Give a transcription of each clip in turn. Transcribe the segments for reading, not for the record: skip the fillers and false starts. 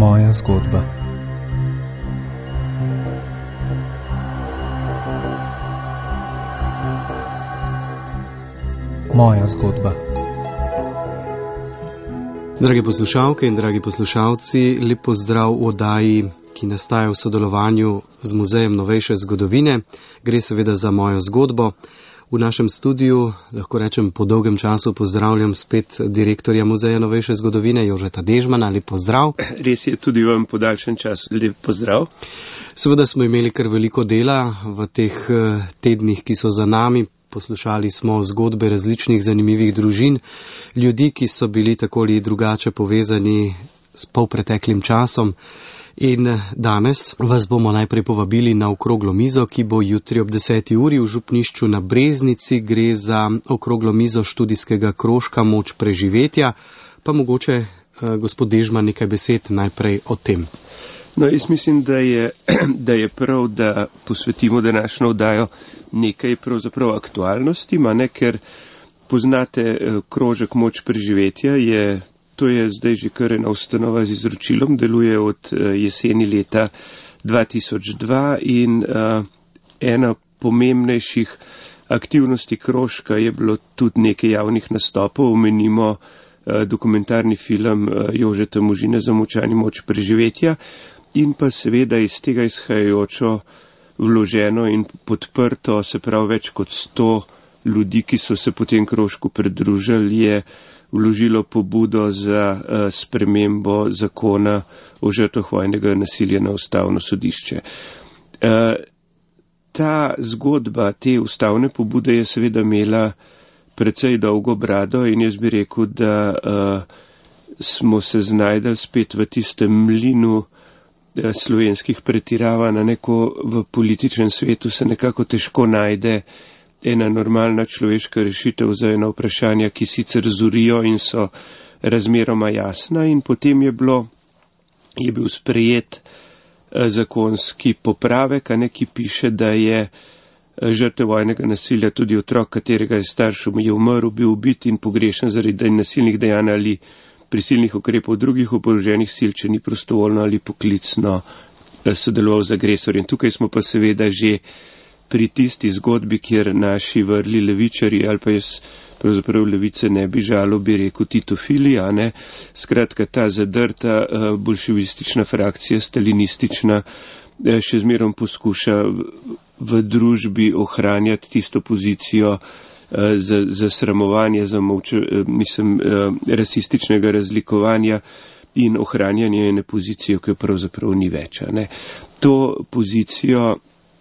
Moja zgodba. Moja zgodba. Drage poslušalke in dragi poslušalci, lep pozdrav v oddaji, ki nastaja v sodelovanju z Muzejem novejše zgodovine. Gre seveda za mojo zgodbo. V našem studiu, lahko rečem, po dolgem času pozdravljam spet direktorja Muzeja novejše zgodovine, Jožeta Dežmana. Lep pozdrav. Res je, tudi vam podaljšan čas. Lep pozdrav. Seveda smo imeli kar veliko dela v teh tednih, ki so za nami. Poslušali smo zgodbe različnih zanimivih družin, ljudi, ki so bili tako ali drugače povezani s polpreteklim časom. In danes vas bomo najprej povabili na okroglo mizo, ki bo jutri ob 10. uri v župnišču na Breznici. Gre za okroglo mizo študijskega krožka Moč preživetja. Pa mogoče, gospod Dežman, nekaj besed najprej o tem. No, jaz mislim, da je prav, da posvetimo današnjo oddajo nekaj pravzaprav aktualnosti, ker poznate krožek Moč preživetja, to je zdaj že kar ena ustanova z izročilom, deluje od jeseni leta 2002 in ena pomembnejših aktivnosti krožka je bilo tudi nekaj javnih nastopov. Omenimo dokumentarni film Jožeta Možine Zamolčani Moč preživetja in pa seveda iz tega izhajajočo vloženo in podprto, se pravi več kot 100 ljudi, ki so se po tem krožku pridružili, je vložilo pobudo za spremembo zakona o žrtvah vojnega nasilja na ustavno sodišče. Ta zgodba, te ustavne pobude je seveda imela precej dolgo brado in jaz bi rekel, da smo se znajdali spet v tistem mlinu slovenskih pretiravanj, ko v političnem svetu se nekako težko najde ena normalna človeška rešitev za eno vprašanje, ki sicer zorijo in so razmeroma jasna, in potem je bil sprejet zakonski popravek, ki piše, da je žrtev vojnega nasilja tudi otrok, katerega je starš umrl, bil ubit in pogrešen zaradi nasilnih dejanj ali prisilnih ukrepov drugih oboroženih sil, če ni prostovoljno ali poklicno sodeloval z agresorjem. Tukaj smo pa seveda že pri tisti zgodbi, kjer naši vrli levičari, ali pa jaz pravzaprav levice ne bi žalil, bi rekel titofili, skratka ta zadrta bolševistična frakcija, stalinistična, še zmerom poskuša v družbi ohranjati tisto pozicijo za sramovanje, rasističnega razlikovanja in ohranjanje ene pozicije, ki jo pravzaprav ni več. To pozicijo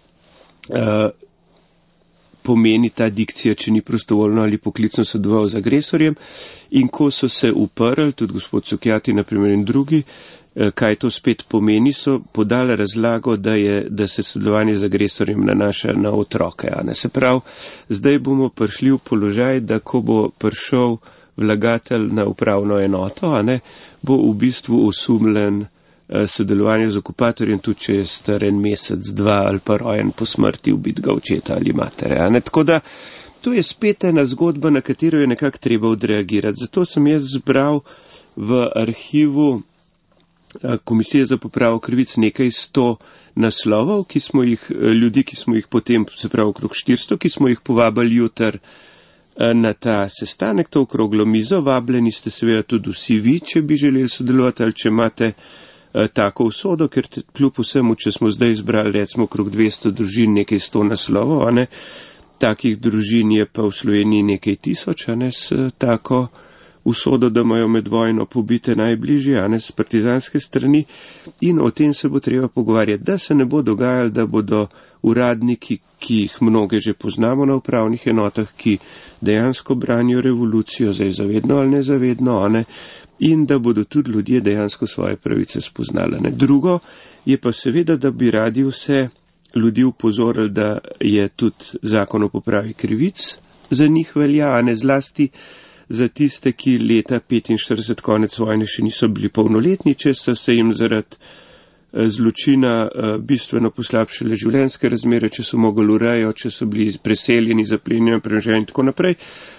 pomeni ta dikcija, če ni prostovoljno ali poklicno sodeloval z agresorjem, in ko so se uprli, tudi gospod Cukjati naprimer in drugi, kaj to spet pomeni, so podali razlago, da se sodelovanje z agresorjem nanaša na otroke. Se pravi, zdaj bomo prišli v položaj, da ko bo prišel vlagatelj na upravno enoto, bo v bistvu osumljen sodelovanje z okupatorjem, tudi če je star en mesec, dva ali pa rojen po smrti ubitega očeta ali matere. Tako da to je spet ena zgodba, na katero je nekako treba odreagirati. Zato sem jaz zbral v arhivu Komisije za popravo krivic nekaj 100 naslovov, ljudi, ki smo jih potem, se pravi okrog 400, ki smo jih povabili jutri na ta sestanek, to okroglo mizo. Vabljeni ste seveda tudi vsi vi, če bi želeli sodelovati ali če imate tako usodo, ker kljub vsemu, če smo zdaj izbrali recimo okrog 200 družin, nekaj 100 naslovov, takih družin je pa v Sloveniji nekaj tisoč, s tako usodo, da imajo med vojno pobite najbližje, s partizanske strani, in o tem se bo treba pogovarjati, da se ne bo dogajalo, da bodo uradniki, ki jih mnoge že poznamo na upravnih enotah, ki dejansko branijo revolucijo, zdaj zavedno ali nezavedno, in da bodo tudi ljudje dejansko svoje pravice spoznali. Drugo je pa seveda, da bi radi vse ljudi upozorili, da je tudi zakon o popravi krivic za njih velja, zlasti za tiste, ki leta 45 konec vojne še niso bili polnoletni, če so se jim zaradi zločina bistveno poslabšale življenjske razmere, če so mogli v rejo, če so bili preseljeni, zaplenjeni, premoženje in tako naprej.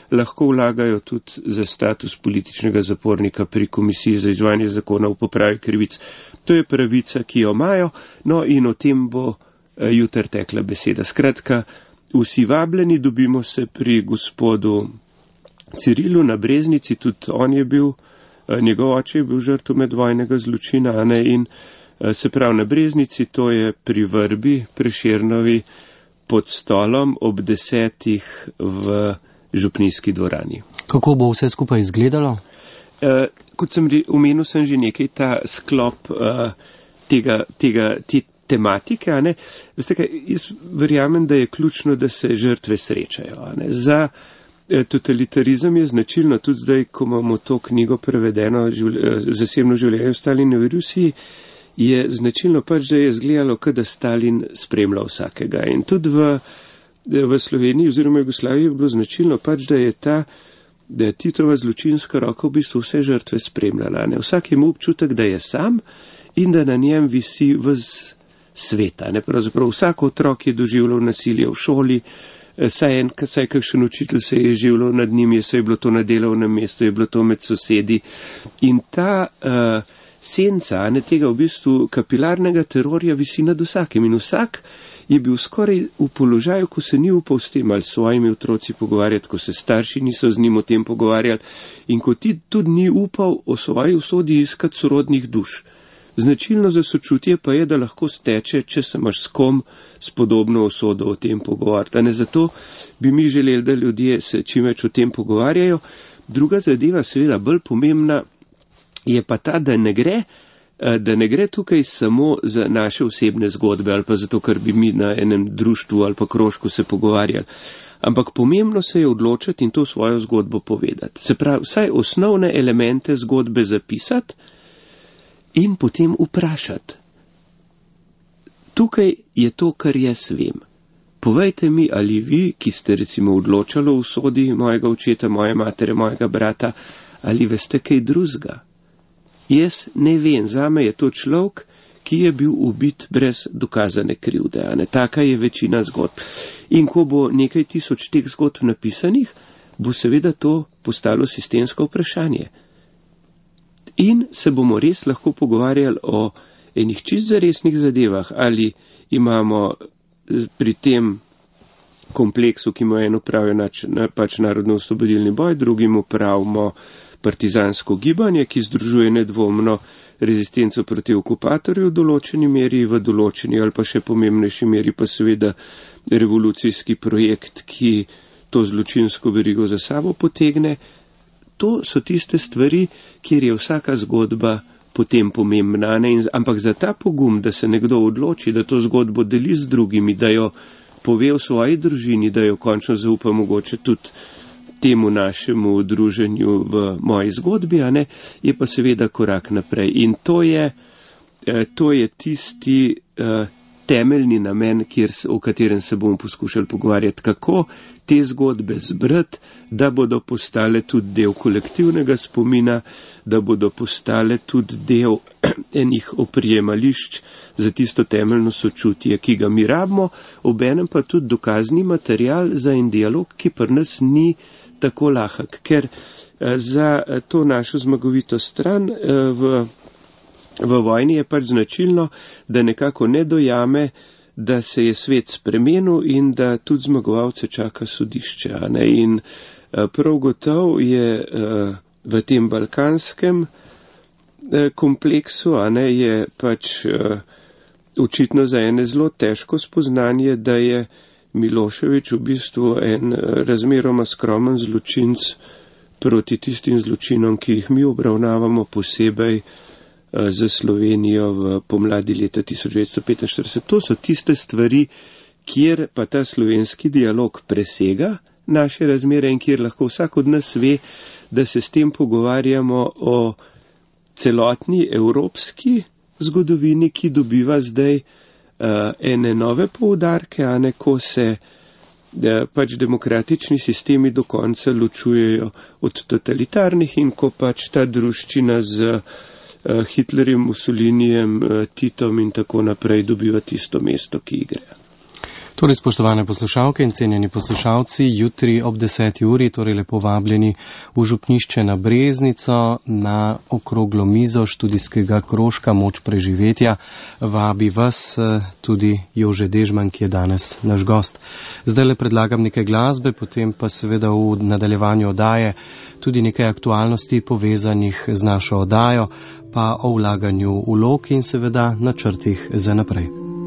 lahko vlagajo tudi za status političnega zapornika pri Komisiji za izvajanje zakona o popravi krivic. To je pravica, ki jo imajo, no in o tem bo jutri tekla beseda. Skratka, vsi vabljeni, dobimo se pri gospodu Cirilu na Breznici, tudi on je bil, njegov oče je bil žrtev medvojnega zločina, in se pravi na Breznici, to je pri Vrbi, Prešernovi, pod stolom ob 10 v župnijski dvorani. Kako bo vse skupaj izgledalo? Kot sem omenil, sem že nekaj ta sklop te tematike. Veste kaj, jaz verjamem, da je ključno, da se žrtve srečajo. Za totalitarizem je značilno tudi zdaj, ko imamo to knjigo prevedeno Zasebno življenje v Stalinovi Rusiji, je značilno pač, da je izgledalo, da Stalin spremlja vsakega. In tudi v Sloveniji oziroma Jugoslaviji je bilo značilno pač, da je Titova zločinska roka v bistvu vse žrtve spremljala. Vsak ima občutek, da je sam in da na njem visi ves sveta. Pravzaprav vsak otrok je doživljal nasilje v šoli, saj kakšen učitelj se je življal nad njim, saj je bilo to na delovnem mestu, je bilo to med sosedi. In ta senca tega v bistvu kapilarnega terorja visi nad vsakim in vsak je bil skoraj v položaju, ko se ni upal s tem ali s svojimi otroci pogovarjati, ko se starši niso z njim o tem pogovarjali in ko ti tudi ni upal o svoji usodi iskati sorodnih duš. Značilno za sočutje pa je, da lahko steče, če se imaš s kom s podobno usodo o tem pogovarjati. Zato bi mi želeli, da ljudje se čim več o tem pogovarjajo. Druga zadeva, seveda bolj pomembna, je pa ta, da ne gre tukaj samo za naše osebne zgodbe ali pa zato, ker bi mi na enem društvu ali pa krožku se pogovarjali. Ampak pomembno se je odločiti in to svojo zgodbo povedati. Se pravi, vsaj osnovne elemente zgodbe zapisati in potem vprašati. Tukaj je to, kar jaz vem. Povejte mi, ali vi, ki ste recimo odločali o usodi mojega očeta, moje matere, mojega brata, ali veste kaj drugega? Jaz ne vem, zame je to človek, ki je bil ubit brez dokazane krivde. Taka je večina zgodb. In ko bo nekaj tisoč teh zgodb napisanih, bo seveda to postalo sistemsko vprašanje. In se bomo res lahko pogovarjali o enih čist zaresnih zadevah, ali imamo pri tem kompleksu, ki mu eno pravijo pač narodno-osvobodilni boj, drugim pravimo partizansko gibanje, ki združuje nedvomno rezistenco proti okupatorju v določeni meri, v določeni ali pa še pomembnejši meri pa seveda revolucijski projekt, ki to zločinsko verigo za sabo potegne. To so tiste stvari, kjer je vsaka zgodba potem pomembna. Ampak za ta pogum, da se nekdo odloči, da to zgodbo deli z drugimi, da jo pove v svoji družini, da jo končno zaupa mogoče tudi temu našemu druženju v moji zgodbi, je pa seveda korak naprej. In to je tisti temeljni namen, o katerem se bomo poskušali pogovarjati, kako te zgodbe zbrati, da bodo postale tudi del kolektivnega spomina, da bodo postale tudi del enih oprijemališč za tisto temeljno sočutje, ki ga mi rabimo, obenem pa tudi dokazni material za en dialog, ki pri nas ni tako lahek, ker za to našo zmagovito stran v vojni je pač značilno, da nekako ne dojame, da se je svet spremenil in da tudi zmagovalce čaka sodišče. In prav gotovo je v tem balkanskem kompleksu, je pač očitno za ene zelo težko spoznanje, da je Milošević v bistvu en razmeroma skromen zločinc proti tistim zločinom, ki jih mi obravnavamo posebej za Slovenijo v pomladi leta 1945. To so tiste stvari, kjer pa ta slovenski dialog presega naše razmere in kjer lahko vsak od nas ve, da se s tem pogovarjamo o celotni evropski zgodovini, ki dobiva zdaj ene nove poudarke, ko se pač demokratični sistemi do konca ločujejo od totalitarnih in ko pač ta druščina z Hitlerjem, Mussolinijem, Titom in tako naprej dobiva tisto mesto, ki igre. Torej, spoštovane poslušalke in cenjeni poslušalci, jutri ob 10. uri, torej lepo vabljeni v župnišče na Breznico na okroglo mizo študijskega krožka Moč preživetja. Vabi vas tudi Jože Dežman, ki je danes naš gost. Zdaj le predlagam nekaj glasbe, potem pa seveda v nadaljevanju oddaje tudi nekaj aktualnosti povezanih z našo oddajo, pa o vlaganju vlog in seveda načrtih za naprej.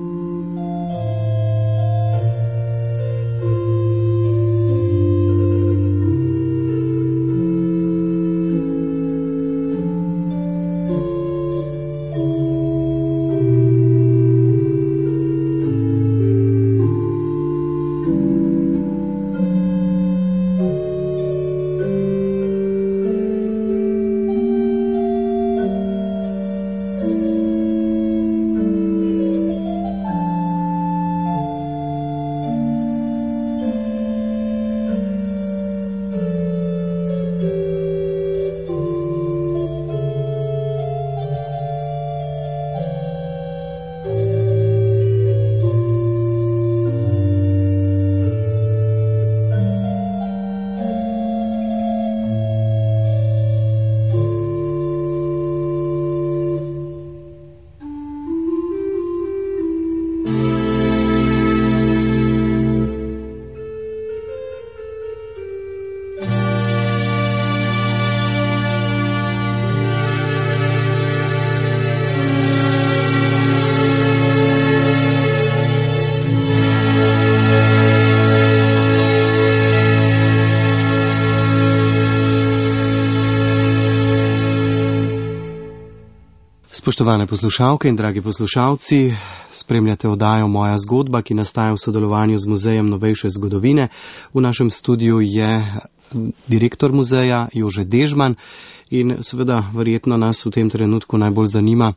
Spoštovane poslušalke in dragi poslušalci, spremljate oddajo Moja zgodba, ki nastaja v sodelovanju z Muzejem novejše zgodovine. V našem studiu je direktor muzeja Jože Dežman in seveda verjetno nas v tem trenutku najbolj zanima,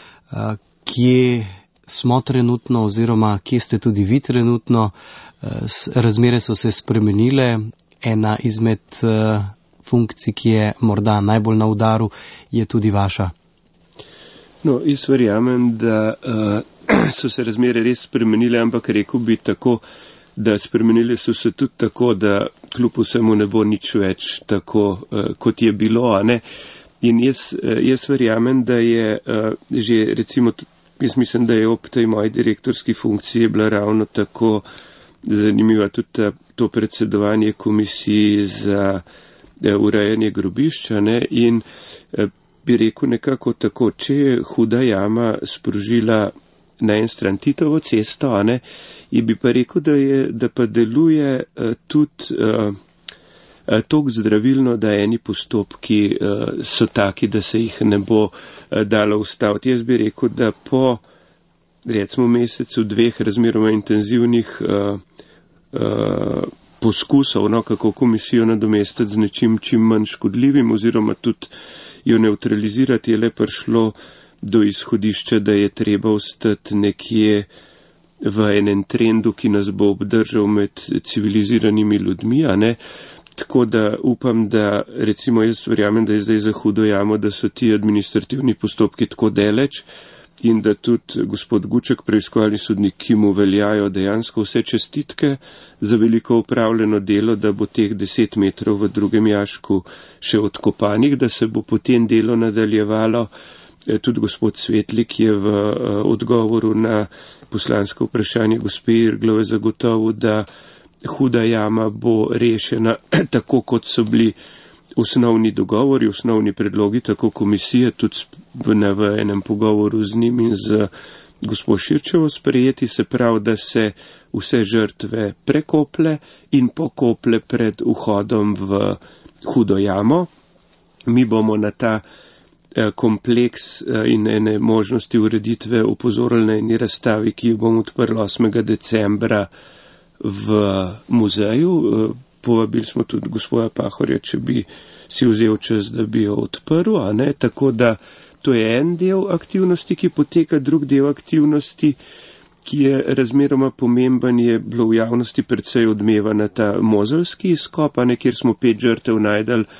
kje smo trenutno oziroma kje ste tudi vi trenutno. Razmere so se spremenile. Ena izmed funkcij, ki je morda najbolj na udaru, je tudi vaša. No, jaz verjamem, da so se razmere res spremenile, ampak rekel bi tako, da spremenile so se tudi tako, da kljub vsemu ne bo nič več tako, kot je bilo, a ne. In jaz verjamem, da je že recimo, jaz mislim, da je ob tej moji direktorski funkciji bila ravno tako zanimiva tudi to predsedovanje komisiji za urejanje grobišča, ne, in bi rekel nekako tako, če je Huda jama sprožila na en stran Titovo cesto, a ne, in bi pa rekel, da pa deluje tudi toliko zdravilno, da eni postopki so taki, da se jih ne bo dalo ustaviti. Jaz bi rekel, da po recimo mesecu dveh razmeroma intenzivnih poskusov, no, kako komisijo nadomestiti z nečim čim manj škodljivim oziroma tudi jo neutralizirati, je le prišlo do izhodišča, da je treba ostati nekje v enem trendu, ki nas bo obdržal med civiliziranimi ljudmi, a ne. Tako da upam, da recimo jaz verjamem, da je zdaj za Hudo jamo, da so ti administrativni postopki tako daleč in da tudi gospod Guček, preiskovalni sodnik, ki mu veljajo dejansko vse čestitke za veliko upravljeno delo, da bo teh 10 metrov v drugem jašku še odkopanih, da se bo potem delo nadaljevalo. Tudi gospod Svetlik je v odgovoru na poslansko vprašanje gospe Irglove zagotovil, da Huda jama bo rešena tako, kot so bili osnovni dogovori, osnovni predlogi, tako komisije, tudi v enem pogovoru z njim in z gospod Širčevo sprejeti, se pravi, da se vse žrtve prekople in pokople pred vhodom v Hudo jamo. Mi bomo na ta kompleks in ene možnosti ureditve upozorili na eni razstavi, ki jo bomo odprli 8. decembra v muzeju. Povabili smo tudi gospoda Pahorja, če bi si vzel čas, da bi jo odprl, a ne, tako da to je en del aktivnosti, ki poteka, drug del aktivnosti, ki je razmeroma pomemben, je bilo v javnosti precej odmevana ta mozelski izkop, a ne, kjer smo 5 žrtev najdel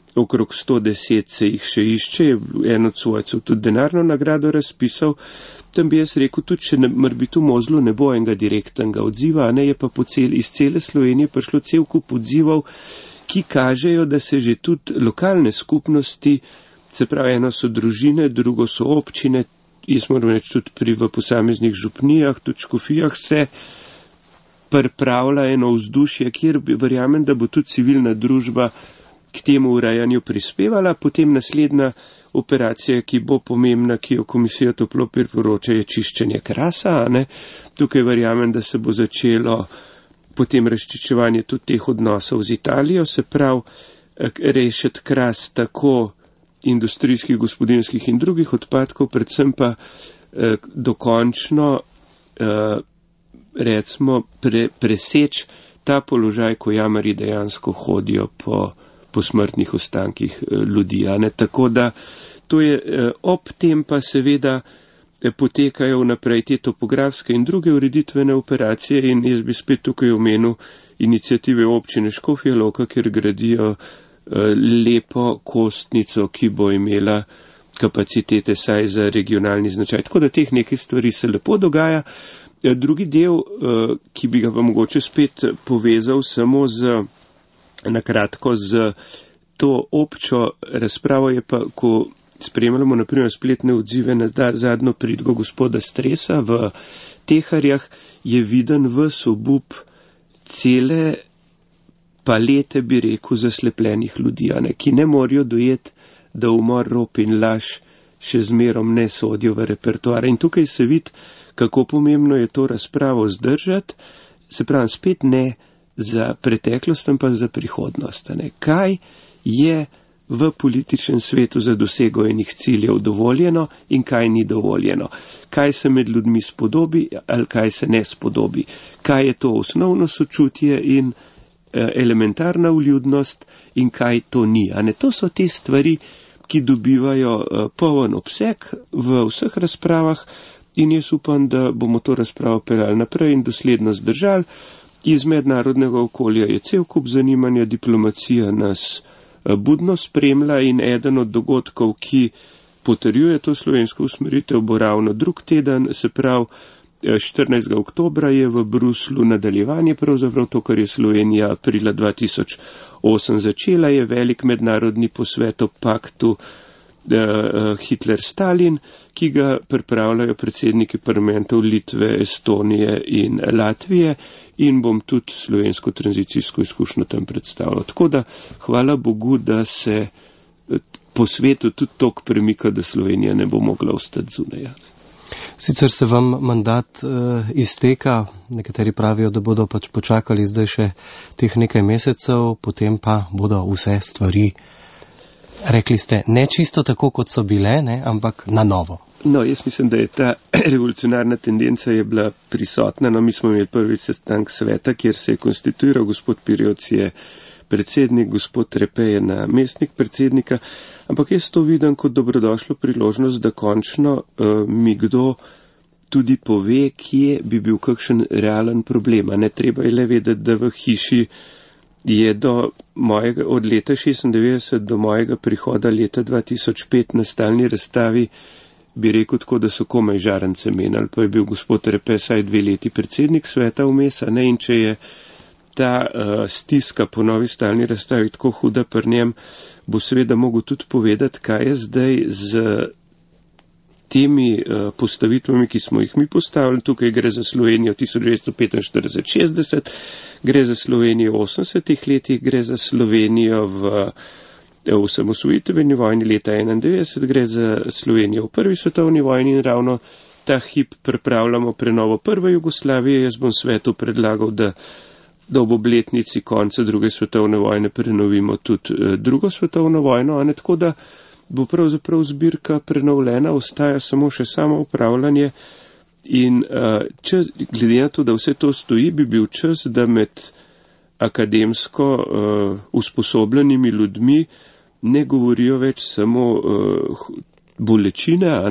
okrog 110 se jih še išče, je en od svojcev tudi denarno nagrado razpisal. Tam bi jaz rekel, tudi če morbiti v Mozlu ne bo enega direktnega odziva, ne, je pa iz cele Slovenije prišlo cel kup odzivov, ki kažejo, da se že tudi lokalne skupnosti, se pravi, eno so družine, drugo so občine, jaz moram reči tudi v posameznih župnijah, tudi škofijah se pripravlja eno vzdušje, kjer verjamem, da bo tudi civilna družba k temu urejanju prispevala. Potem naslednja operacija, ki bo pomembna, ki jo komisija toplo priporoča, je čiščenje Krasa. Ne? Tukaj verjamem, da se bo začelo potem razčiščevanje tudi teh odnosov z Italijo, se pravi rešiti Kras tako industrijskih, gospodinskih in drugih odpadkov, predvsem pa dokončno recimo preseči ta položaj, ko jamarji dejansko hodijo po smrtnih ostankih ljudi. Tako da to je ob tem pa seveda potekajo vnaprej te topografske in druge ureditvene operacije in jaz bi spet tukaj omenil iniciative občine Škofja Loka, kjer gradijo lepo kostnico, ki bo imela kapacitete saj za regionalni značaj. Tako da teh nekaj stvari se lepo dogaja. Drugi del, ki bi ga pa mogoče spet povezal samo nakratko z to občo razpravo, je pa, ko spremljamo naprimer spletne odzive na zadnjo pridgo gospoda Stresa v Teharjah, je viden ves obup cele palete, bi rekel, zaslepljenih ljudi, ki ne morajo dojeti, da umor, rop in laž še zmerom ne sodijo v repertoar. In tukaj se vidi, kako pomembno je to razpravo zdržati, se pravi spet ne za preteklost, ampak za prihodnost. Kaj je v političnem svetu za dosego enih ciljev dovoljeno in kaj ni dovoljeno? Kaj se med ljudmi spodobi ali kaj se ne spodobi? Kaj je to osnovno sočutje in elementarna vljudnost in kaj to ni? To so te stvari, ki dobivajo poln obseg v vseh razpravah in jaz upam, da bomo to razpravo peljali naprej in dosledno zdržali. Iz mednarodnega okolja je cel kup zanimanja, diplomacija nas budno spremlja in eden od dogodkov, ki potrjuje to slovensko usmeritev, bo ravno drug teden, se pravi 14. oktobra je v Bruslu nadaljevanje, pravzaprav to, kar je Slovenija aprila 2008 začela, je velik mednarodni posvet o paktu Hitler-Stalin, ki ga pripravljajo predsedniki parlamentov Litve, Estonije in Latvije in bom tudi slovensko tranzicijsko izkušnjo tam predstavljal. Tako da hvala Bogu, da se po svetu tudi tok premika, da Slovenija ne bo mogla ostati zunaj. Sicer se vam mandat izteka, nekateri pravijo, da bodo pač počakali zdaj še teh nekaj mesecev, potem pa bodo vse stvari, rekli ste, ne čisto tako, kot so bile, ne, ampak na novo. No, jaz mislim, da je ta revolucionarna tendenca je bila prisotna. No, mi smo imeli prvi sestanek sveta, kjer se je konstituiral, gospod Pirjoc je predsednik, gospod Repe je namestnik predsednika, ampak jaz to vidim kot dobrodošlo priložnost, da končno mi kdo tudi pove, kje bi bil kakšen realen problem. Ne treba je le vedeti, da v hiši je od leta 1996 do mojega prihoda leta 2005 na stalni razstavi, bi rekel tako, da so komaj žarence menjali, pa je bil gospod Repe saj 2 leti predsednik sveta vmes, ne, in če je ta stiska po novi stalni razstavi tako huda pri njem, bo seveda mogel tudi povedati, kaj je zdaj z temi postavitvami, ki smo jih mi postavili. Tukaj gre za Slovenijo 1945-60, gre za Slovenijo v 80-ih letih, gre za Slovenijo v osamosvojitveni vojni leta 1991, gre za Slovenijo v prvi svetovni vojni in ravno ta hip pripravljamo prenovo prve Jugoslavije. Jaz bom svetu predlagal, da ob obletnici konca druge svetovne vojne prenovimo tudi drugo svetovno vojno, tako da bo pravzaprav zbirka prenovljena, ostaja samo še samo upravljanje in glede na to, da vse to stoji, bi bil čas, da med akademsko usposobljenimi ljudmi ne govorijo več samo bolečine,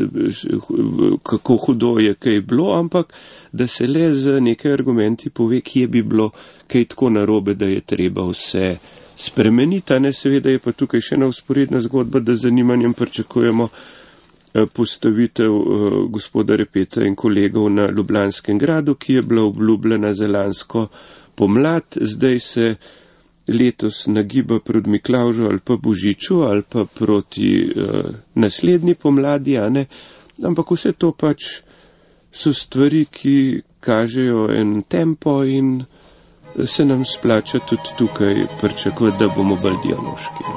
kako hudo je kaj bilo, ampak da se le z nekaj argumenti pove, kje bi bilo kaj tako narobe, da je treba vse spremeniti, ne, seveda je pa tukaj še ena vzporedna zgodba, da z zanimanjem pričakujemo postavitev gospoda Repeta in kolegov na Ljubljanskem gradu, ki je bila obljubljena za lansko pomlad, zdaj se letos nagiba proti Miklavžu ali pa Božiču ali pa proti naslednji pomladi, ne, ampak vse to pač so stvari, ki kažejo en tempo in se nam splača tudi tukaj pričakovati, da bomo bolj dialoški.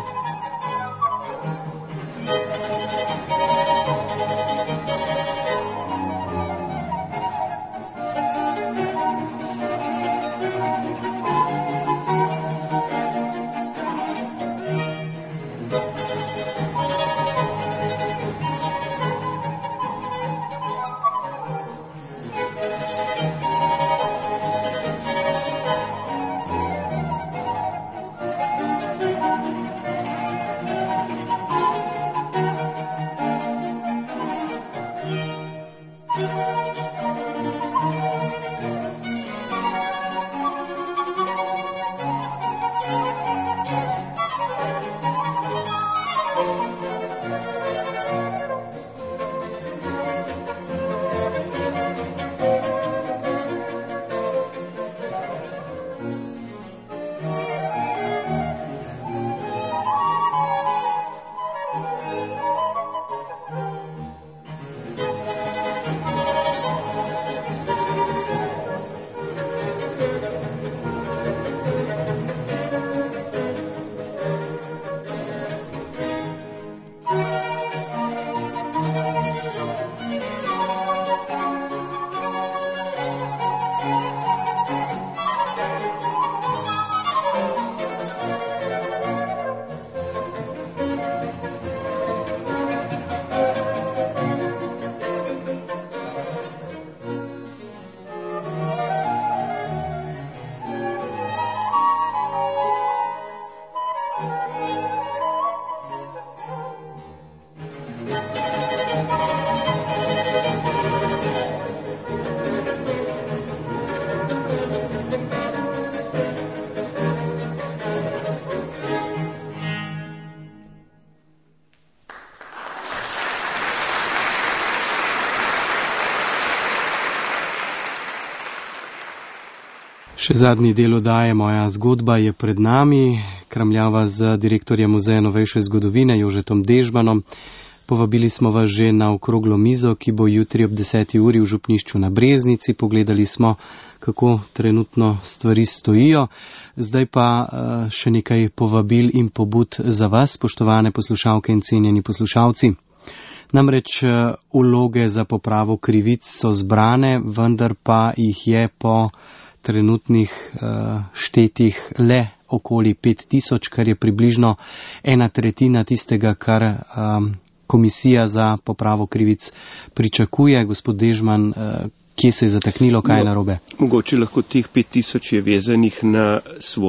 Še zadnji del oddaje Moja zgodba je pred nami. Kramljava z direktorjem Muzeja novejše zgodovine Jožetom Dežmanom. Povabili smo vas že na okroglo mizo, ki bo jutri ob 10. uri v župnišču na Breznici. Pogledali smo, kako trenutno stvari stojijo. Zdaj pa še nekaj povabil in pobud za vas, spoštovane poslušalke in cenjeni poslušalci. Namreč vloge za popravo krivic so zbrane, vendar pa jih je po trenutnih štetih le okoli 5000, kar je približno 1/3 tistega, kar komisija za popravo krivic pričakuje. Gospod Dežman, kje se je zataknilo, kaj je narobe? Mogoče lahko teh 5000 je vezanih na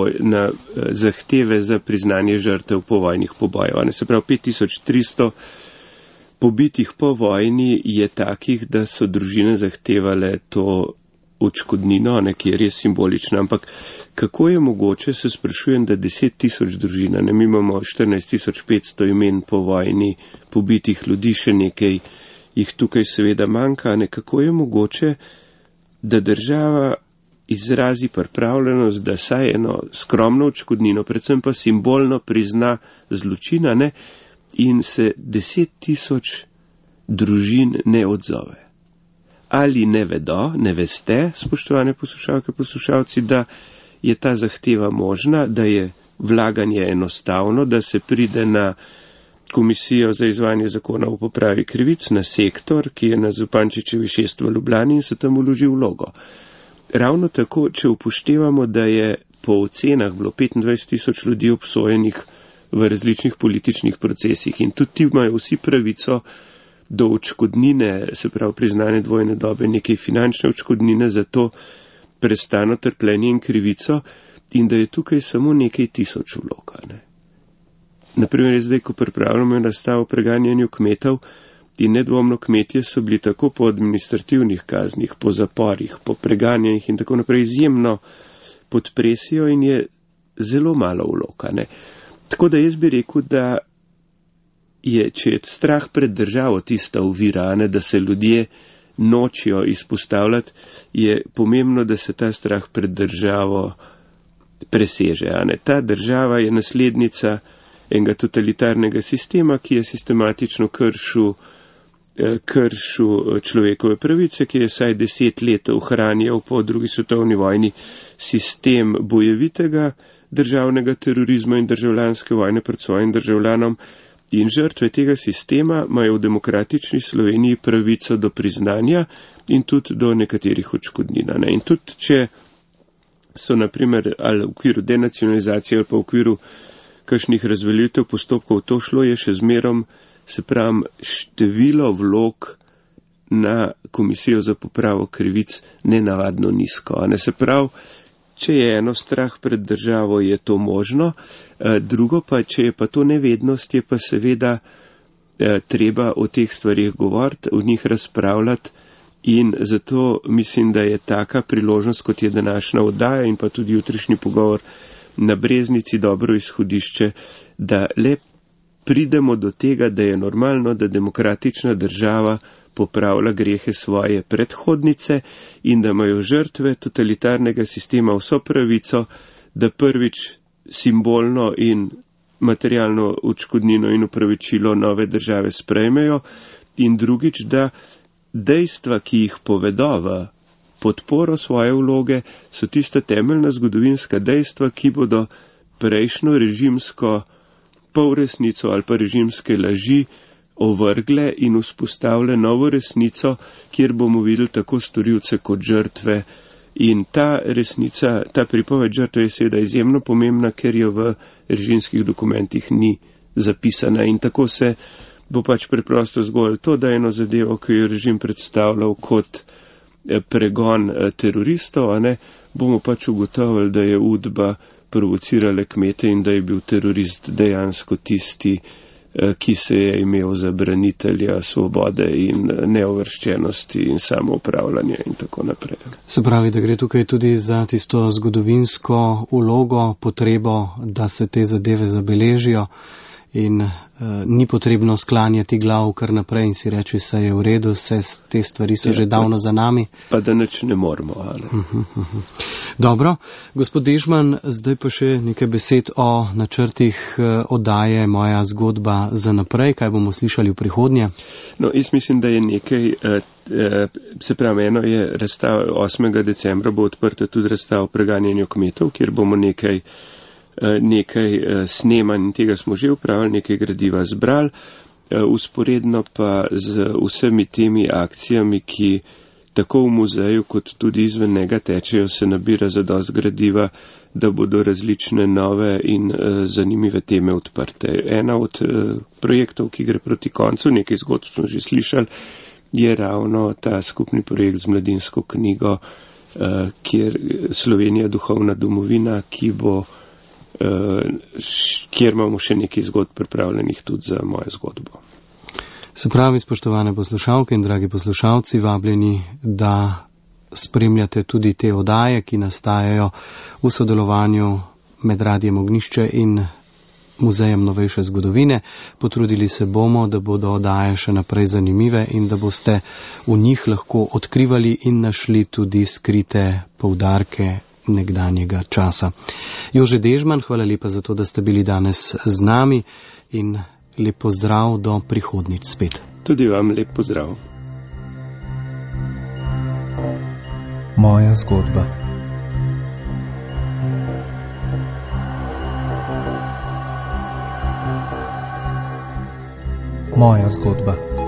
zahteve za priznanje žrtev povojnih pobojev. Se pravi, 5300 pobitih po vojni je takih, da so družine zahtevale to odškodnino, ki je res simbolična, ampak kako je mogoče, se sprašujem, da 10 000 družina, mi imamo 14500 imen po vojni pobitih ljudi, še nekaj jih tukaj seveda manjka, kako je mogoče, da država izrazi pripravljenost, da saj eno skromno odškodnino, predvsem pa simbolno prizna zločina, in se 10 000 družin ne odzove. Ali ne vedo, ne veste, spoštovane poslušalke, poslušalci, da je ta zahteva možna, da je vlaganje enostavno, da se pride na komisijo za izvajanje zakona o popravi krivic, na sektor, ki je na Zupančičevi 6 v Ljubljani, in se tam vloži vlogo. Ravno tako, če upoštevamo, da je po ocenah bilo 25 000 ljudi obsojenih v različnih političnih procesih in tudi ti imajo vsi pravico do odškodnine, se pravi priznanje dvojne dobe, nekaj finančne odškodnine za to prestano trpljenje in krivico, in da je tukaj samo nekaj tisoč vlog. Naprimer, zdaj, ko pripravljamo razstavo o preganjanju kmetov, in nedvomno kmetje so bili tako po administrativnih kaznih, po zaporih, po preganjanjih in tako naprej izjemno pod presijo, in je zelo malo vlog. Tako da jaz bi rekel, da če je strah pred državo tista ovira, da se ljudje nočijo izpostavljati, je pomembno, da se ta strah pred državo preseže. Ta država je naslednica enega totalitarnega sistema, ki je sistematično kršil človekove pravice, ki je vsaj 10 let ohranjal po drugi svetovni vojni sistem bojevitega državnega terorizma in državljanske vojne pred svojim državljanom. In žrtve tega sistema imajo v demokratični Sloveniji pravico do priznanja in tudi do nekaterih odškodnin. In tudi, če so, naprimer, ali v okviru denacionalizacije ali pa v okviru kakšnih razveljavitev postopkov to šlo, je še zmerom, se pravi, število vlog na Komisijo za popravo krivic nenavadno nizko. Se pravi, če je eno strah pred državo, je to možno, drugo pa, če je pa to nevednost, je pa seveda treba o teh stvarih govoriti, o njih razpravljati in zato mislim, da je taka priložnost, kot je današnja oddaja in pa tudi jutrišnji pogovor na Breznici dobro izhodišče, da le pridemo do tega, da je normalno, da demokratična država popravlja grehe svoje predhodnice in da imajo žrtve totalitarnega sistema vso pravico, da prvič simbolno in materialno odškodnino in upravičilo nove države sprejmejo in drugič, da dejstva, ki jih povedo v podporo svoje vloge, so tista temeljna zgodovinska dejstva, ki bodo prejšnjo režimsko polresnico ali pa režimske laži ovrgle in vzpostavile novo resnico, kjer bomo videli tako storilce kot žrtve. In ta resnica, ta pripoved žrtve je seveda izjemno pomembna, ker jo v režimskih dokumentih ni zapisana. In tako se bo pač preprosto zgolj to, da eno zadevo, ki jo režim predstavljal kot pregon teroristov, bomo pač ugotovili, da je UDBA provocirala kmete in da je bil terorist dejansko tisti, ki se je imel za branitelja svobode in neovrščenosti in samoupravljanja in tako naprej. Se pravi, da gre tukaj tudi za tisto zgodovinsko vlogo, potrebo, da se te zadeve zabeležijo in ni potrebno sklanjati glav kar naprej in si reči, vse je v redu, vse te stvari so že davno za nami. Pa da nič ne moramo. Dobro, gospod Dežman, zdaj pa še nekaj besed o načrtih oddaje Moja zgodba za naprej, kaj bomo slišali v prihodnje? No, jaz mislim, da je nekaj, se pravi, eno je 8. decembra bo odprta tudi razstava o preganjanju kmetov, kjer bomo nekaj snemanj, tega smo že upravili, nekaj gradiva zbrali, usporedno pa z vsemi temi akcijami, ki tako v muzeju kot tudi izven njega tečejo, se nabira zadost gradiva, da bodo različne nove in zanimive teme odprte. Ena od projektov, ki gre proti koncu, nekaj zgodb smo že slišali, je ravno ta skupni projekt z mladinsko knjigo, kjer Slovenija duhovna domovina, kjer imamo še nekaj zgodb pripravljenih tudi za mojo zgodbo. Se pravi, spoštovane poslušalke in dragi poslušalci, vabljeni, da spremljate tudi te oddaje, ki nastajajo v sodelovanju med Radijem Ognjišče in Muzejem novejše zgodovine. Potrudili se bomo, da bodo oddaje še naprej zanimive in da boste v njih lahko odkrivali in našli tudi skrite poudarke nekdanjega časa. Jože Dežman, hvala lepa za to, da ste bili danes z nami in lep pozdrav do prihodnjič spet. Tudi vam lep pozdrav. Moja zgodba. Moja zgodba.